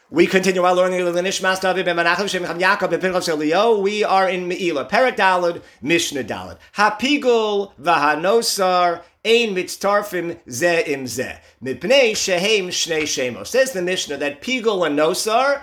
We continue our learning of the Nishmas David ben Menachem Shem Chaim Yaakov ben Pinchas Eliyahu. We are in Me'ilah, Perek Daled, Mishnah Daled. Hapigul v'hanosar ein mitztarfim ze im ze. Mipnei shehem shnei shemos. Says the Mishnah that Pigul and Nosar,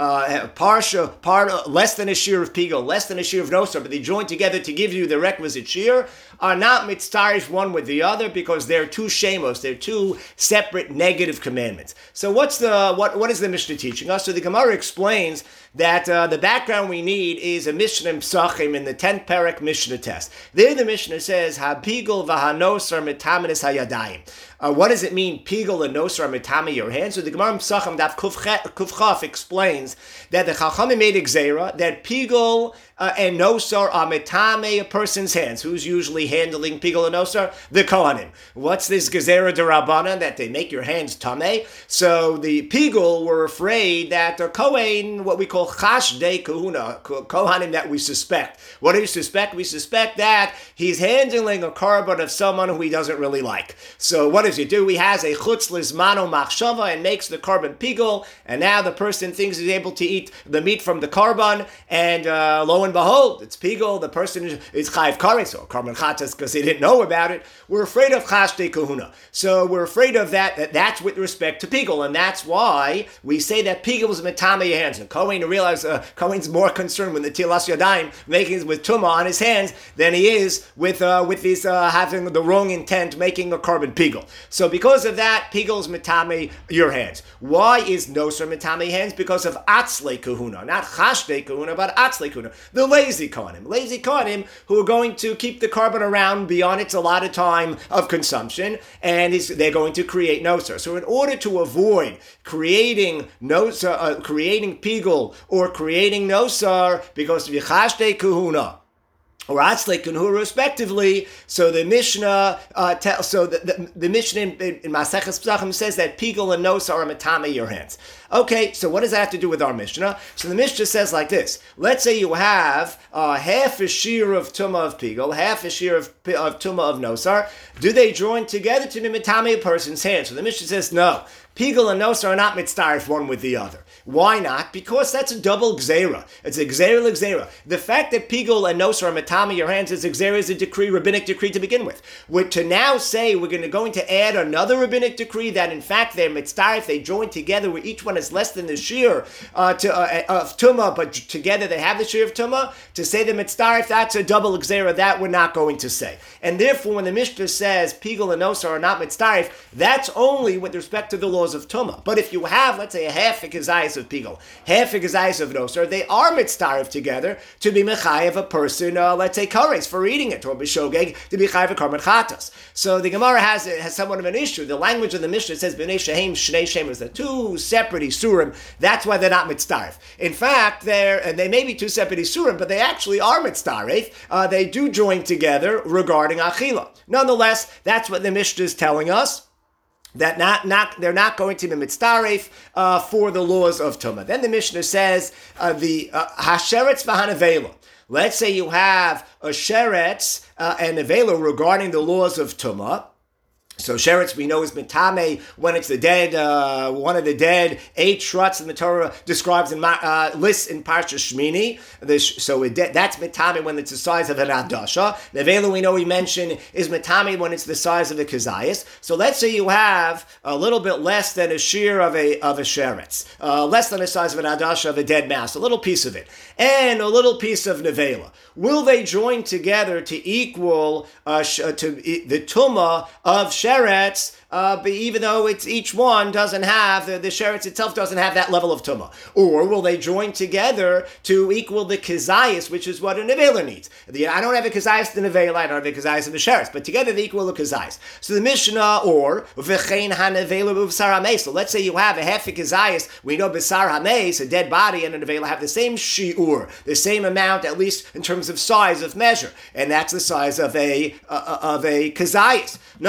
less than a shear of Pigul, less than a shear of Nosar, but they join together to give you the requisite shear, are not mitztarish one with the other because they're two shemos, they're two separate negative commandments. So what is the Mishnah teaching us? So the Gemara explains that the background we need is a Mishnah Psachim in the 10th Perek Mishnah test. There the Mishnah says, Hapigul v'hanosar mitamenes hayadayim. What does it mean, Pigul and Nosar mitame your hands? So the Gemara Psachim Daf Kufchaf explains that the Chachamim made a gzeira that Pigul and Nosar are mitame a person's hands. Who's usually handling Pigul and Nosar? The Kohanim. What's this gzeira derabbanan that they make your hands tameh? So the Pigul were afraid that the Kohen, what we call chash de kahuna, Kohanim that we suspect. What do you suspect? We suspect that he's handling a korban of someone who he doesn't really like. So what does he do? He has a chutz lizmano machshava and makes the korban Pigul, and now the person thinks he's able to eat the meat from the korban, and lo and behold, it's Pigul. The person is chayiv kares or korban chatas because they didn't know about it. We're afraid of chash de kahuna. So we're afraid of that's with respect to Pigul, and that's why we say that Pigul is metame your hands. And Kohen realize Kohen's more concerned with the tilas yadayim, making with tumah on his hands, than he is with his having the wrong intent, making a korban Pigul. So because of that, Pigul is metame your hands. Why is Nosar metame hands? Because of atzle kahuna, not chashdei kahuna, but atzle kahuna. The lazy kohanim who are going to keep the korban around beyond its allotted time of consumption, and they're going to create Nosar. So in order to avoid creating Nosar, creating Pigul or creating Nosar, because of chashdei kahuna or atzle kahuna respectively, so the Mishnah, the Mishnah in Maseches Psachim says that Pigul and Nosar are metame your hands. Okay, so what does that have to do with our Mishnah? So the Mishnah says like this. Let's say you have half a shear of Tumah of Pigul, half a shear of Tumah of Nosar. Do they join together to be metame a person's hands? So the Mishnah says no. Pigul and Nosar are not mitzdarif one with the other. Why not? Because that's a double gzeira. It's a gzeira l'gzeira. The fact that Pigul and Nosar are metame your hands is a gzeira, is a decree, rabbinic decree to begin with. We're to now say we're going to add another rabbinic decree that in fact they're mitzdarif, they join together where each one is less than the shear of Tumah, but together they have the shear of Tumah. To say the mitzdarif, that's a double gzeira, that we're not going to say. And therefore when the Mishnah says Pigul and Nosar are not mitzdarif, that's only with respect to the laws of Tumah. But if you have, let's say, a half a kezayis of Pigul, half a kezayis of Nosar, they are mitzdarif together to be mechayev a person, let's say, kares, for eating it, or b'shogeg, to be chayev a korban chatas. So the Gemara has somewhat of an issue. The language of the Mishnah says, b'nei shehem shnei shemos, they're two separate isurim. That's why they're not mitzdarif. In fact, they may be two separate isurim, but they actually are mitzdarif. They do join together regarding achila. Nonetheless, that's what the Mishnah is telling us, that they're not going to be mitzdarif for the laws of Tumah. Then the Mishnah says the hasheretz v'hanavela. Let's say you have a sheretz and avela regarding the laws of Tumah. So sheretz we know is metame when it's the dead, one of the dead 8 shruts in the Torah describes in lists in Parsha Shmini. That's metame when it's the size of an adasha. The vela we know we mentioned is metame when it's the size of a kezayis. So let's say you have a little bit less than a shear of a sheretz, less than the size of an adasha of a dead mouse, a little piece of it, and a little piece of nevela. Will they join together to equal to the tumah of sheretz, but even though it's each one doesn't have, the sheretz itself doesn't have that level of tumah? Or will they join together to equal the kezayis, which is what a nevela needs? I don't have a kezayis in the nevela, I don't have a kezayis in the sheretz, but together they equal the kezayis. So the Mishnah, or v'chein hanevela b'b'sar hameis. So let's say you have a half a kezayis, we know b'sar hameis, a dead body, and a nevela have the same shi'ur, the same amount, at least in terms of size of measure, and that's the size of a kezayis. Nonetheless,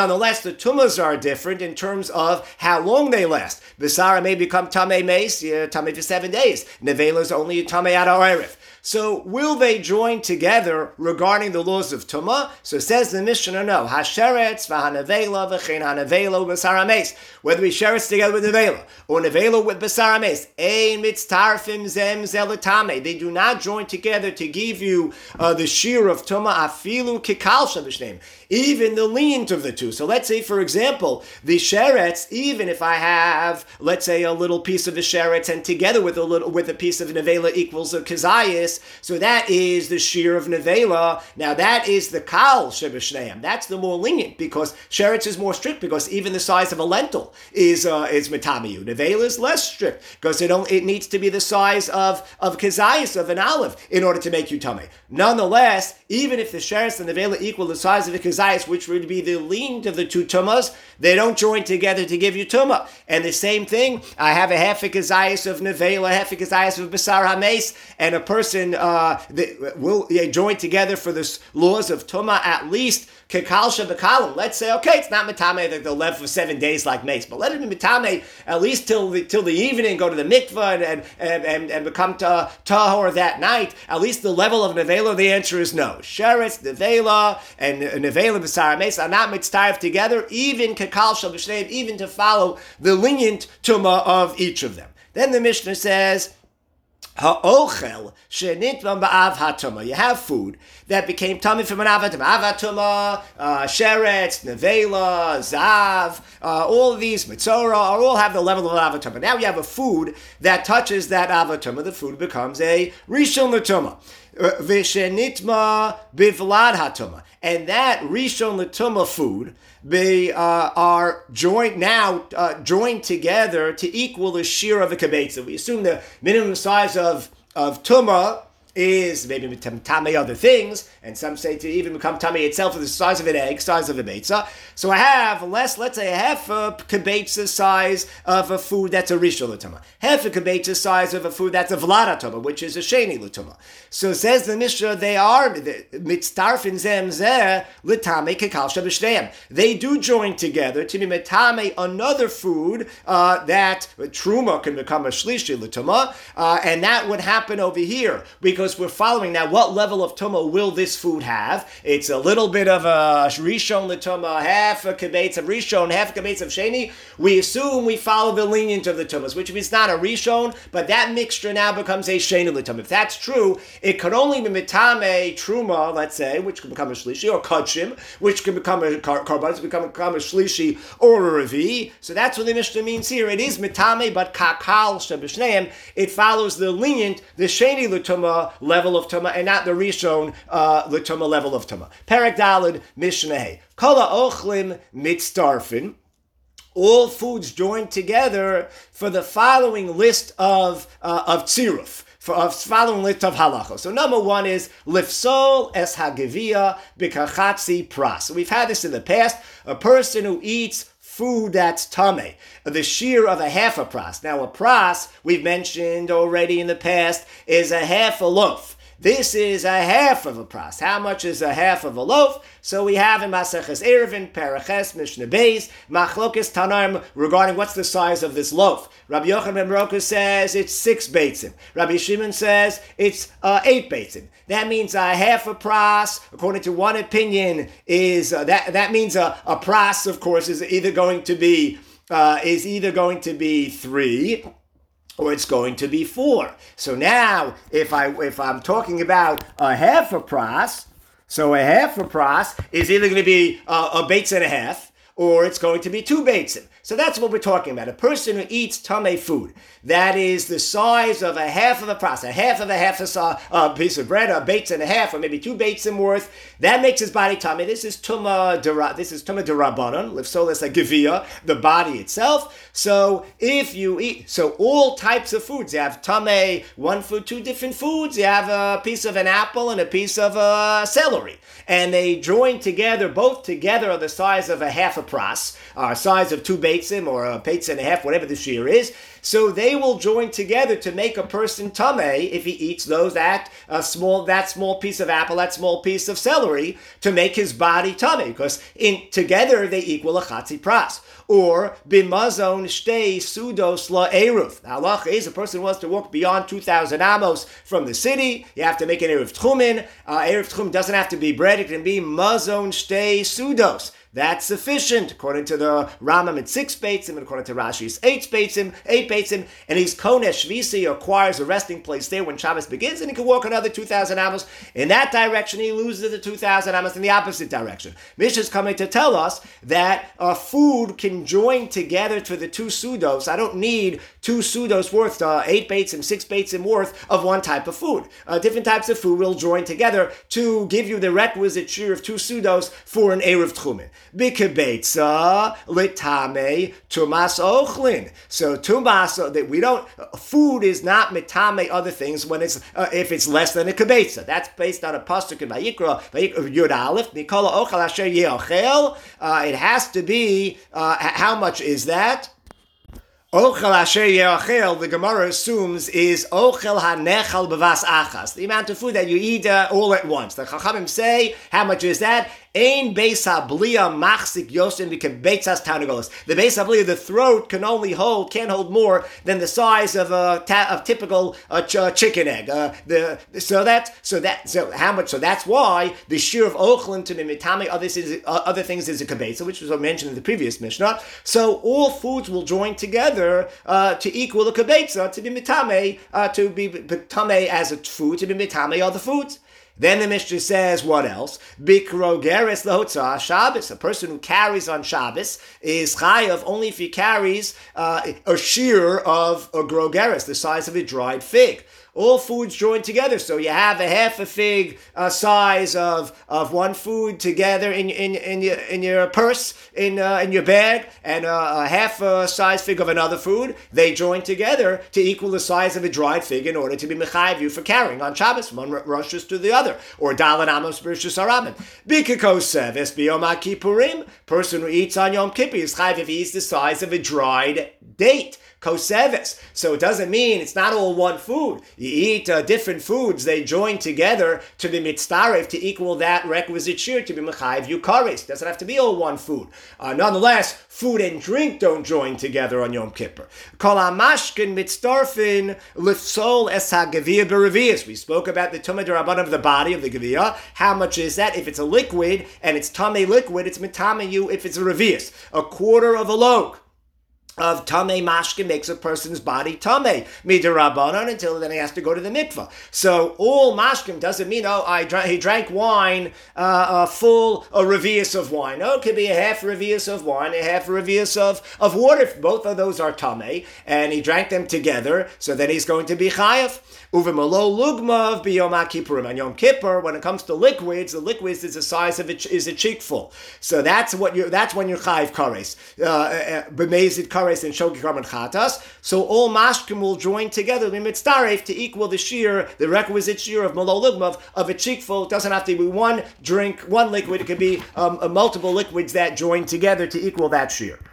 the tumas are different in terms of how long they last. Basara may become tamei mace, tamei for 7 days. Nevela is only tamei ad ha'oref. So will they join together regarding the laws of Tumah? So says the Mishnah, no. Hasheretz v'hanevela v'chein hanevelo b'sar hameis. Whether we sheretz together with nevela or nevela with b'sar hameis, ein mitztarfim zem zelatame. They do not join together to give you the shear of Tumah afilu kikal shabishneim. Even the lenient of the two. So let's say, for example, the sheretz, even if I have, let's say, a little piece of the sheretz and together with a piece of nevela equals a kazayas, so that is the shear of nevela. Now that is the kal shebeshneim. That's the more lenient because sheretz is more strict because even the size of a lentil is metamiyu. Nevela is less strict because it needs to be the size of kazayas, of an olive, in order to make you tummy. Nonetheless, even if the sheretz and nevela equal the size of a kazayas, which would be the lenient of the two tumas, they don't join together to give you tumah. And the same thing, I have a half a kazayas of nevela, half a kazayas of basar hames, and a person will join together for the laws of tumah at least kekalsha bekalim. Let's say, okay, it's not mitame that they'll live for 7 days like mace, but let it be mitame at least till the evening, go to the mikvah and become tahor that night. At least the level of nevela, the answer is no. Sheretz, nevela, and nevela b'sar hames are not mitzvah together, even kekalsha b'shneim, even to follow the lenient tumah of each of them. Then the Mishnah says, ha'ochel shenitvam ba'av ha'tumah. You have food that became tummy from an av ha'tumah, sheretz, nevela, zav, all of these, mitzorah, all have the level of av ha'tumah. Now you have a food that touches that av ha'tumah, the food becomes a rishon l'tumah. V'shenitma bivlad ha'tumah. And that rishon l'tumah food are joined together to equal the shear of a kibetza. We assume the minimum size of tumah is maybe tamei other things, and some say to even become tamei itself, the size of an egg, size of a beitza. So I have let's say half a kibetza size of a food that's a rishon l'tumah, half a kibetza size of a food that's a vlad l'tumah, which is a sheni l'tumah. So says the Mishnah, they are mitztarfin zem zeh l'tamei kekal shabishneim. They do join together to be metame another food that truma can become a shlishi l'tumah, and that would happen over here because we're following now what level of tumah will this food have. It's a little bit of a rishon l'tumah, half a kibetz of rishon, half a kibetz of sheni. We assume we follow the lenient of the tumahs, which means not a rishon, but that mixture now becomes a sheni l'tumah. If that's true, it could only be mitame truma, let's say, which can become a shlishi, or kachim, which can become a karban, become a shlishi or a revi. So that's what the Mishnah means here. It is mitame, but kakal shebishneim. It follows the lenient, the sheni l'tumah level of tumah, and not the rishon l'tumah level of tumah. Perek Daled Mishnah. Kala ochlim mitzdarfin. All foods joined together for the following list of tziruf. Following list of halachos. So number one is lifsol es hagevia b'kachatzi pras. So we've had this in the past. A person who eats food that's tameh, the shear of a half a pras. Now a pras, we've mentioned already in the past, is a half a loaf. This is a half of a pras. How much is a half of a loaf? So we have in Maseches Eruvin, Paraches, Mishnah Beis, Machlokes Tanaim regarding what's the size of this loaf. Rabbi Yochanan ben Baruch says it's 6 beitzim. Rabbi Shimon says it's 8 beitzim. That means a half a pras, according to one opinion, is that means a pras, of course, is either going to be 3. Or it's going to be 4. So now, if I'm talking about a half a pras, so a half a pras is either going to be a beitz and a half, or it's going to be 2 beitzim. So that's what we're talking about. A person who eats tamei food, that is the size of a half of a pras, a half a piece of bread, a beitz and a half, or maybe 2 beitzim worth, that makes his body tamei. This is tumah derabanan, lifsoles a gevia, the body itself. So if you eat, so all types of foods, you have tamei, one food, 2 different foods, you have a piece of an apple and a piece of celery. And they join together, both together are the size of a half a pras, size of 2 beitzim or a beitz and a half, whatever the shear is. So they will join together to make a person tamei if he eats that small piece of apple, that small piece of celery, to make his body tamei, because together they equal a chatzi pras. Or bimazon shtei sudos la eruv. The halacha is a person who wants to walk beyond 2,000 amos from the city. You have to make an eruv tchumen. Eruv tchumen doesn't have to be bread; it can be mazon shtei sudos. That's sufficient, according to the Rambam. It's 6 beitzim, and according to Rashi, it's 8 beitzim, and he's konesh shvisi, acquires a resting place there when Shabbos begins, and he can walk another 2,000 amos. In that direction, he loses the 2,000 amos in the opposite direction. Mishnah is coming to tell us that food can join together to the 2 sudos. I don't need 2 sudos worth, 8 beitzim, 6 beitzim worth of one type of food. Different types of food will join together to give you the requisite share of 2 sudos for an eruv tchumen. Bikebetza litame tumas ochlin. So tumas that we don't. Food is not mitame other things when it's if it's less than a kebetza. That's based on a pasuk in Vayikra Yud Aleph. Nikola ochel asher yeochel. It has to be. How much is that? Ochel asher yeochel, the Gemara assumes, is ochel hanechal bevas achas, the amount of food that you eat all at once. The Chachamim say, how much is that? Ein beis habliya machzik yosin v'kebeitzas tarnagolos. The beis habliya, the throat, can't hold more than the size of a typical chicken egg. So how much? So that's why the shear of ochlin to be mitame other things is a kebeitza, which was mentioned in the previous Mishnah. So all foods will join together to equal a kebeitza, to be mitame, to be mitame as a food, to be mitame other foods. Then the Mishnah says, what else? Bikro geres lehotzah Shabbos. A person who carries on Shabbos is chayav only if he carries a shear of a grogeres, the size of a dried fig. All foods join together, so you have a half a fig size of one food together in your purse, in your bag, and a half a size fig of another food. They join together to equal the size of a dried fig in order to be mechayiv you for carrying on Shabbos from one Rosh to the other, or dalan amos b'rishus haramin. Bikakos seves b'yom kippurim. Person who eats on Yom Kippur is chayiv if he eats the size of a dried date. Koseves. So it doesn't mean it's not all one food. You eat different foods, they join together to be mitztarev, to equal that requisite shir, to be mechayiv yukaris. Doesn't have to be all one food. Nonetheless, food and drink don't join together on Yom Kippur. Kol hamashkin mitztarfin lifsol es hagaviyah b'revius. We spoke about the tumah d'rabban of the body of the gaviyah. How much is that? If it's a liquid and it's tamei liquid, it's mitame you if it's a revius. A quarter of a log of tamei mashkin makes a person's body tamei midirabanan until then he has to go to the mikvah. So all mashkin doesn't mean he drank wine a revius of wine. No, it could be a half revius of wine, a half revius of water. If both of those are tamei and he drank them together, so then he's going to be chayav. Uvemalo lugmav b'yom kippurim. On Yom Kippur, when it comes to liquids, the liquids is the size of it is a cheekful. So that's when you're chayav kares, b'mezid kares and shogi karman chatas. So all mashkim will join together mitztaref to equal the shear, the requisite shear of malo lugmav of a cheekful. It doesn't have to be one drink, one liquid. It could be multiple liquids that join together to equal that shear.